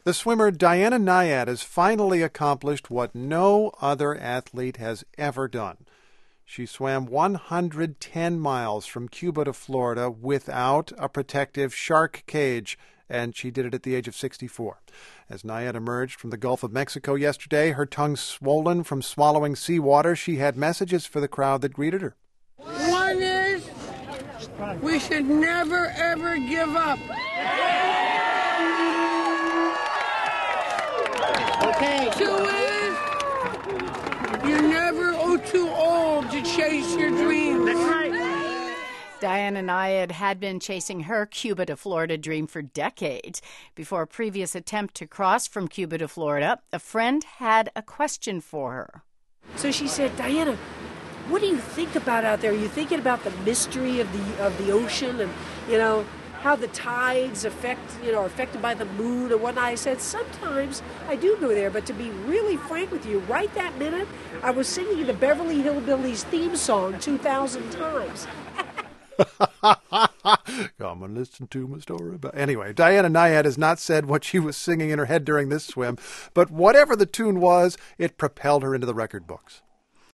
The swimmer Diana Nyad has finally accomplished what no other athlete has ever done. She swam 110 miles from Cuba to Florida without a protective shark cage, and she did it at the age of 64. As Nyad emerged from the Gulf of Mexico yesterday, her tongue swollen from swallowing seawater, she had messages for the crowd that greeted her. One is, we should never, ever give up. Okay. Two is, you're never too old to chase your dreams. That's right. Diana Nyad had been chasing her Cuba to Florida dream for decades. Before a previous attempt to cross from Cuba to Florida, a friend had a question for her. So she said, Diana, what do you think about out there? Are you thinking about the mystery of the ocean and, how the tides are affected by the moon and whatnot? I said, sometimes I do go there, but to be really frank with you, right that minute, I was singing the Beverly Hillbillies theme song 2,000 times. Come and listen to my story about... Anyway, Diana Nyad has not said what she was singing in her head during this swim, but whatever the tune was, it propelled her into the record books.